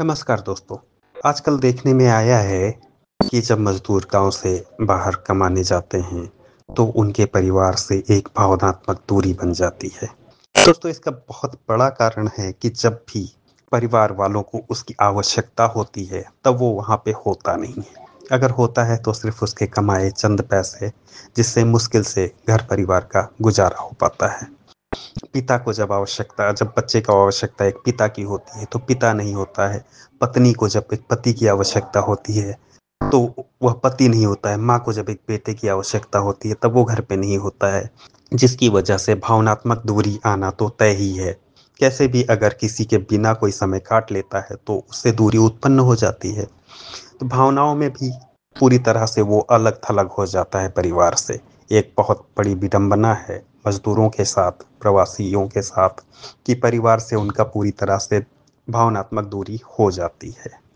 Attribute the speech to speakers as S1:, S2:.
S1: नमस्कार दोस्तों। आजकल देखने में आया है कि जब मज़दूर गाँव से बाहर कमाने जाते हैं, तो उनके परिवार से एक भावनात्मक दूरी बन जाती है। दोस्तों, इसका बहुत बड़ा कारण है कि जब भी परिवार वालों को उसकी आवश्यकता होती है, तब वो वहाँ पे होता नहीं है। अगर होता है तो सिर्फ़ उसके कमाए चंद पैसे, जिससे मुश्किल से घर परिवार का गुज़ारा हो पाता है। पिता को जब बच्चे को आवश्यकता एक पिता की होती है, तो पिता नहीं होता है। पत्नी को जब एक पति की आवश्यकता होती है, तो वह पति नहीं होता है। माँ को जब एक बेटे की आवश्यकता होती है, तब वो घर पे नहीं होता है। जिसकी वजह से भावनात्मक दूरी आना तो तय ही है। कैसे भी अगर किसी के बिना कोई समय काट लेता है, तो उससे दूरी उत्पन्न हो जाती है। तो भावनाओं में भी पूरी तरह से वो अलग-थलग हो जाता है परिवार से। एक बहुत बड़ी विडंबना है मज़दूरों के साथ, प्रवासियों के साथ कि परिवार से उनका पूरी तरह से भावनात्मक दूरी हो जाती है।